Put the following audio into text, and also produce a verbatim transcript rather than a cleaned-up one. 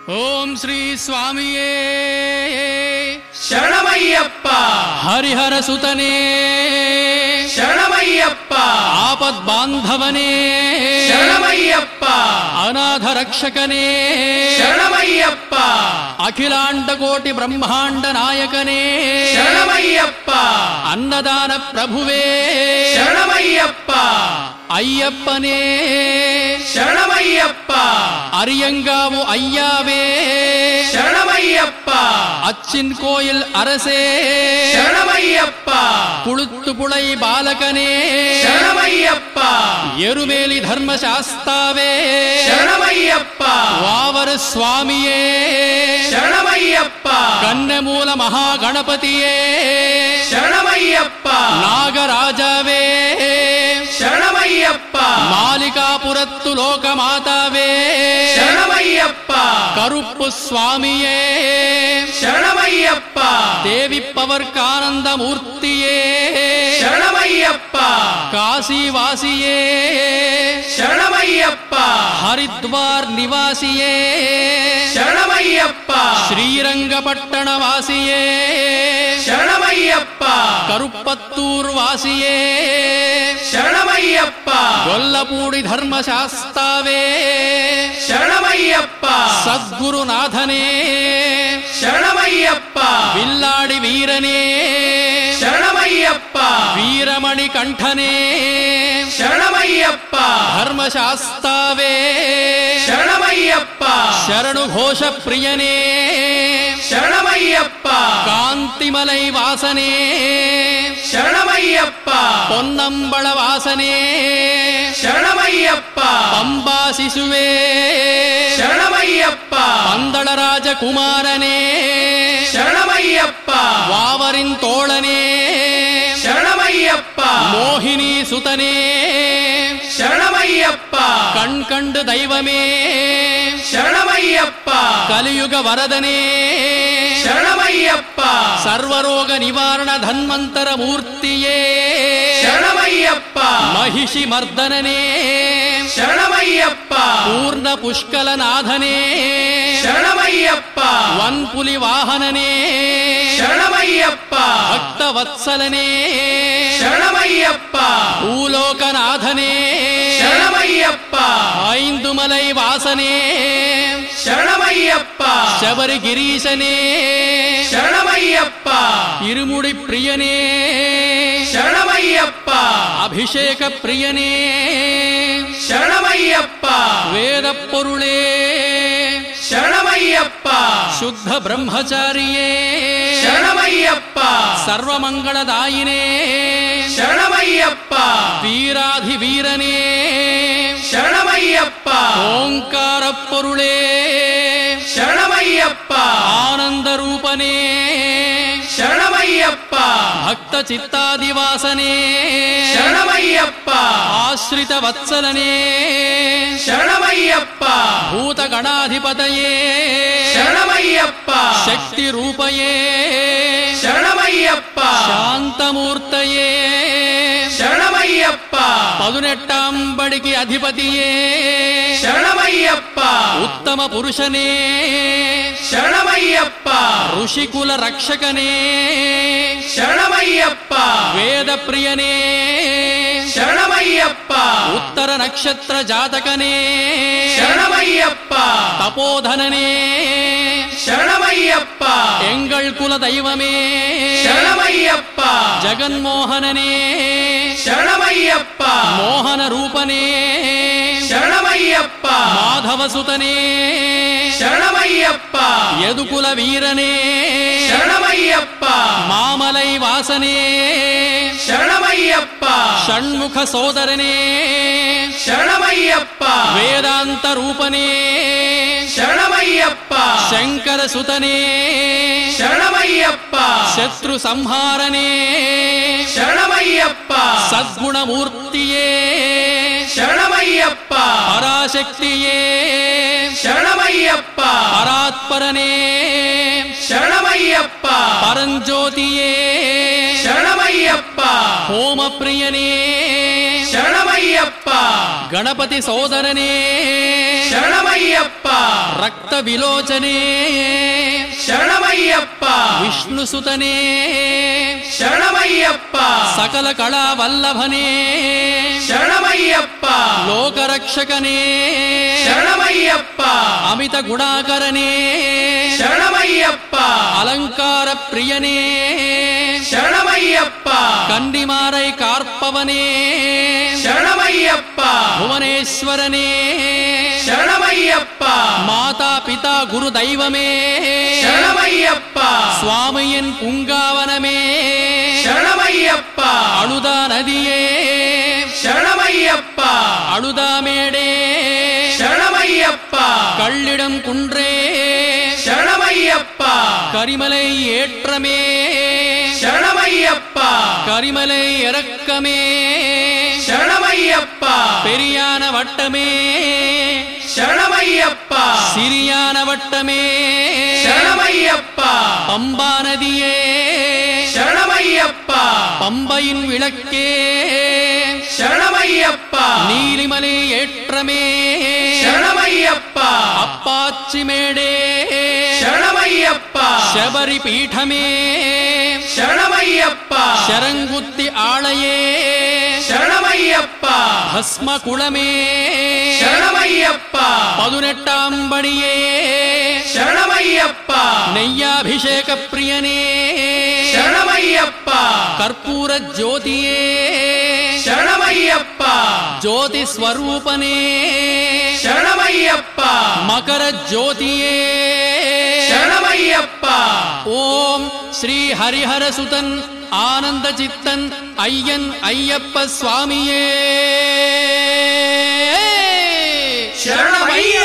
ஓம் ஸ்ரீ சுவாமியே சரணமையப்பா. ஹரிஹர சுதனே சரணமையப்பா. ஆபத் பாந்தவனே சரணமையப்பா. அநாத ரக்ஷகனே சரணமையப்பா. அகிலாண்ட கோட்டி பிரம்மாண்ட நாயகனே சரணமையப்பா. அன்னதான பிரபுவே சரணமையப்பா. ஐயப்பனே சரணமையப்பா. அரியங்காவு ஐயாவே சரணமையப்பா. அச்சின் கோயில் அரசே சரணமையப்பா. குளுத்து புளை பாலகனே சரணமையப்பா. எருமேலி தர்மசாஸ்தாவே சரணமையப்பா. வாவர சுவாமியே சரணமையப்பா. கன்னமூல மகா கணபதியே சரணமையப்பா. நாகராஜாவே சரணமையப்பா. மாலிகாபுரத்து லோகமாதாவே சரணமையப்பா. கருப்பு சுவாமியே சரணமையப்பா. தேவிப்பவர்க்கானந்த மூர்த்தியே சரணமையப்பா. காசிவாசியே சரணமையப்பா. ஹரித்வார் நிவாசியே சரணமையப்பா. ஸ்ரீரங்கபட்டண வாசியே சரணமையப்பா. கருப்பத்தூர் வாசியே சரணமையப்பா. கொல்லபூடி தர்மசாஸ்தாவே சரணமையப்பா. சத்குருநாதனே சரணமையப்பா. வில்லாடி வீரனே சரணமையப்பா. வீரமணி கண்டனே சரணமையப்பா. தர்மசாஸ்தாவே சரணமையப்பா. சரணு கோஷ பிரியனே சரணமையப்பா. காந்திமலை வாசனே சரணமையப்பா. பொன்னம்பள வாசனே சரணமையப்பா. பம்பா சிசுவே சரணமையப்பா. பந்தளராஜ குமாரனே சரணமையப்பா. வாவரின் தோழனே சரணமையப்பா. மோகினி சுதனே சரணமையப்பா. கண் கண்டு தெய்வமே சரணமையப்பா. கலியுக வரதனே சரணமையப்பா. சர்வரோக நிவாரண தன்வந்தர மூர்த்தியே சரணமையப்பா. மகிஷி மர்தனனே சரணமையப்பா. பூர்ண புஷ்கலநாதனே சரணமையப்பா. வன்புலி வாகனனே சரணமையப்பா. பக்தவத்சலனே சரணமையப்பா. பூலோகநாதனே சரணமையப்பா. ஐந்துமலை வாசனே சரணமையப்பா. சபரி கிரீசனே சரணமையப்பா. இருமுடி பிரியனே சரணமையப்பா. அபிஷேக பிரியனே சரணமையப்பா. வேத பொருளே சரணமையப்பா. சுத்த பிரம்மச்சாரியே சரணமையப்பா. சர்வமங்களதாயினே சரணமையப்பா. வீராதி வீரனே சரணமையப்பா. ஓங்கார பொருளே சரணமையப்பா. ஆனந்த ரூபனே சரணமையப்பா. பக்த சித்தாதிவாசனே சரணமையப்பா. ஆஸ்ரித வத்சலனே சரணமையப்பா. பூத கணாதிபதயே சரணமையப்பா. சக்தி ரூபயே சரணமையப்பா. சாந்தமூர்த்தயே சரணமையப்பா. பதினெட்டாம் படிக்கு அதிபதியே சரணமையப்பா. உத்தம புருஷனே சரணமையப்பா. ಋಷಿಕುಲ ರಕ್ಷಕನೇ ಶರಣಮಯ್ಯಪ್ಪ. ವೇದ ಪ್ರಿಯನೇ ಶರಣಮಯ್ಯಪ್ಪ. ಉತ್ತರ ನಕ್ಷತ್ರ ಜಾತಕನೇ ಶರಣಮಯ್ಯಪ್ಪ. ತಪೋಧನನೇ ಶರಣಮಯ್ಯಪ್ಪ. ಎಂಗಳ್ ಕುಲ ದೈವಮೇ ಶರಣಮಯ್ಯಪ್ಪ. ಜಗನ್ಮೋಹನನೇ ಶರಣಮಯ್ಯಪ್ಪ. ಮೋಹನ ರೂಪನೇ ಶರಣಮಯ್ಯಪ್ಪ. ಮಾಧವ ಸುತನೇ ಶರಣಮಯ್ಯಪ್ಪ. ಯದುಕುಲ ವೀರನೇ ಶರಣಮಯ್ಯಪ್ಪ. ಮಾಮಲೈ ವಾಸನೇ ಶರಣಮಯ್ಯಪ್ಪ. ಷಣ್ಮುಖ ಸೋದರನೇ ಶರಣಮಯ್ಯಪ್ಪ. ವೇದಾಂತ ರೂಪನೇ ಶರಣಮಯ್ಯಪ್ಪ. ಶಂಕರ ಸುತನೇ ಶರಣಮಯ್ಯಪ್ಪ. ಶತ್ರು ಸಂಹಾರನೇ ಶರಣಮಯ್ಯಪ್ಪ. ಸದ್ಗುಣ ಮೂರ್ತಿಯೇ ಶರಣಮಯ್ಯಪ್ಪ. ಪರಾಶಕ್ತಿಯೇ ಶರಣಮಯ್ಯಪ್ಪ. ಪರಾತ್ಪರನೇ ಶರಣಮಯ್ಯಪ್ಪ. ಪರಂಜ್ಯೋತಿಯೇ ಶರಣಮಯ್ಯಪ್ಪ. ಹೋಮ ಪ್ರಿಯನೇ ಶರಣಮಯ್ಯಪ್ಪ ಗಣಪತಿ ಸೋದರನೇ ಶರಣಮಯ್ಯಪ್ಪ ರಕ್ತ ವಿಲೋಚನೆ ಶರಣಮಯ್ಯಪ್ಪ ವಿಷ್ಣು ಸುತನೇ ಶರಣಮಯ್ಯಪ್ಪ ಸಕಲ ಕಳಾ ವಲ್ಲಭನೇ ಶರಣಮಯ್ಯಪ್ಪ ಲೋಕರಕ್ಷಕನೇ ಶರಣಮಯ್ಯಪ್ಪ ಅಮಿತ ಗುಣಾಕರನೇ ಶರಣಮಯ್ಯಪ್ಪ ಅಲಂಕಾರ ಪ್ರಿಯನೇ ಶರಣಮಯ್ಯಪ್ಪ ಕಂಡಿಮಾರೈ ಕಾರ್ಪವನೇ ಶರಣಮಯ್ಯಪ್ಪ ಭುವನೇಶ್ವರನೇ ಶರಣಮಯ್ಯಪ್ಪ மாதா பிதா குரு தெய்வமே ಶರಣಮಯ್ಯಪ್ಪ சுவாமியின் பூங்காவனமே ಶರಣಮಯ್ಯಪ್ಪ அழுதா நதியே ಶರಣಮಯ್ಯಪ್ಪ அழுதா மேடே ಶರಣಮಯ್ಯಪ್ಪ கள்ளிடம் குன்றே ಶರಣಮಯ್ಯಪ್ಪ கரிமலை ஏற்றமே ಶರಣಮಯ್ಯಪ್ಪ கரிமலை இறக்கமே ಶರಣಮಯ್ಯಪ್ಪ பெரியான வட்டமே ಶರಣಮಯ್ಯಪ್ಪ சிறியான வட்டமே ಶರಣಮಯ್ಯಪ್ಪ பம்பா நதியே ಶರಣಮಯ್ಯಪ್ಪ பம்பையின் விளக்கே ಶರಣಮಯ್ಯಪ್ಪ நீலிமலை ஏற்றமே ಶರಣಮಯ್ಯಪ್ಪ அப்பாச்சி மேடே ಶರಣಮಯ್ಯಪ್ಪ ಶಬರಿ பீഠமே ಶರಣಮಯ್ಯಪ್ಪ ಶರಂಗುತ್ತಿ ஆளையே ಶರಣಮಯ್ಯಪ್ಪ ಭಸ್ಮ குளமே ಶರಣಮಯ್ಯಪ್ಪ பதினெட்டாம் படியே ಶರಣಮಯ್ಯಪ್ಪ நெய்யாபிஷேக பிரியனே ಶರಣಮಯ್ಯಪ್ಪ கற்பூர ஜோதியே ಶರಣಮಯ್ಯಪ್ಪ ஜோதி ஸ்வரூபனே ಶರಣಮಯ್ಯಪ್ಪ மகர ஜோதியே ಶರಣಮಯ್ಯಪ್ಪ ஓம் ஸ்ரீ ஹரிஹர சுதன் ஆனந்த சித்தன் ஐயன் ஐயப்ப சுவாமியே ಶರಣಮಯ್ಯ